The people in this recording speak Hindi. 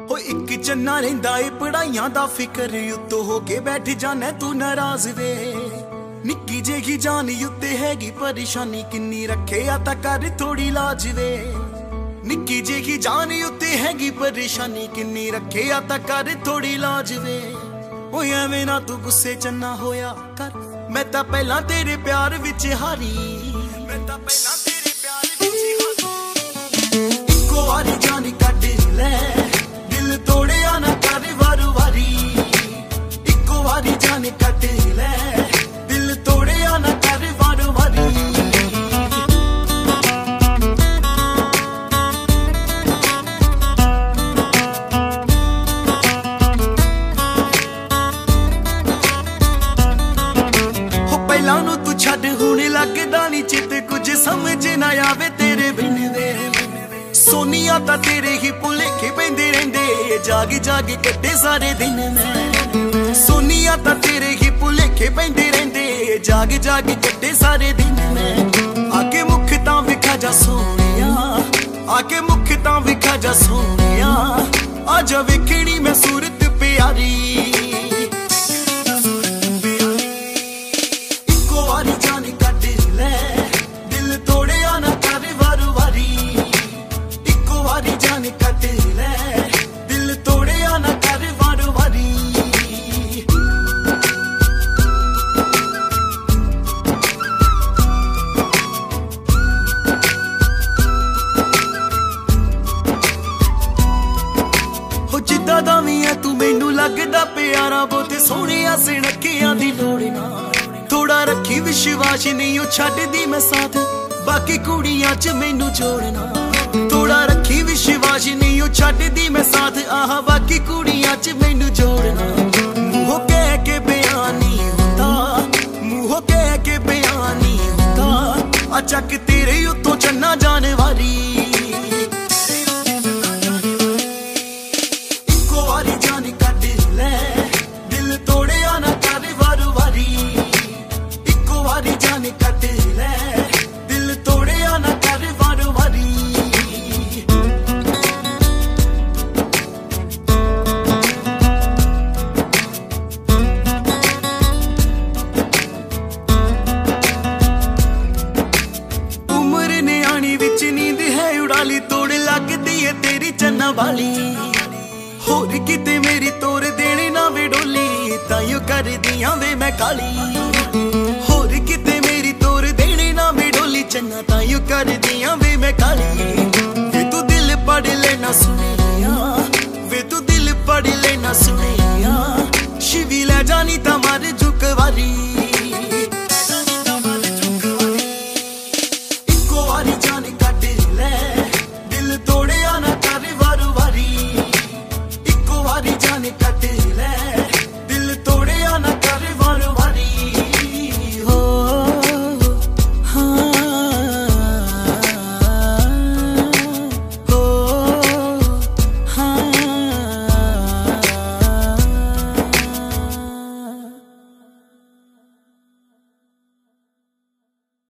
हो एक चन्ना रहिंदा ए पढ़ाइयां दा फिकर उत्तो हो के बैठ जाना तू नाराज वे। निक्की जेही जान उत्ते हैगी परेशानी किन्नी रखे आता कर थोड़ी लाज वे। निक्की जेही जान उत्ते हैगी परेशानी किन्नी रखे आता कर थोड़ी लाज वे। ओ एवें ना तू गुस्से चन्ना होया कर, मैं तां पहला तेरे प्यार विच हारी। मैं तां पहला तेरे प्यार विच हारी। इक्को वारी जान कट ले दिल तोड़िया ना कर वारू वारी। इक्को वारी जान कट ले दिल तोड़िया ना कर वारू वारी। पहला नू तू छड़ हुण लगदा नी चित कुछ समझ ना आवे तेरे बिन वे। सोनिया ता तेरे ही भुलेखे पैंदे रहिंदे जागी जागी कटे सारे दिन में। सोनिया ता तेरे ही भुलेखे पैंदे रहिंदे जागी जागी कटे सारे दिन में। आके मुख तां विखा जा सोनिया, आके मुख तां विखा जा सोनिया, आजा वेखणी मैं सूरत प्यारी। जान कट ले दिल तोड़िया ना कर वारू वारी। इक्को वारी जान कट ले दिल तोड़िया ना कर वारू वारी। हो जिद्दां दा वी है तू मैनू लगदा प्यारा, बहुते सोहणिया सिणकियां दी लोड़ ना। थोड़ा रखी विश्वास नहीं ओ छड्डदी मैं साथ बाकी कुड़ियां च मैनू जोड़ना। थोड़ा रखी विश्वास नहीं ओ छड्डदी मैं साथ आहा बाकी कुड़ियां च मैनू जोड़ना। मूंहों कह के बयान नहीं होता, मूंहों कह के बयान नहीं होता, अचक तेरे उत्तों चन्ना जाने वाली। इक्को वारी जान कट ले दिल तोड़िया ना कर वारू वारी। वारी जान कट ले दिल तोड़िया ना कर वारू वारी। उम्र न्याणी विच नींद है उड़ाली तोड़ लगदी है तेरी चन्ना वाली। होर किते मेरी तोर देने ना वे डोली ताइयों कर दियां वे मैं काली। किते मेरी तोर देने ना वे डोली चन्ना ताइयों कर दियां वे मैं काली। तू दिल पढ़ लेना सुनिया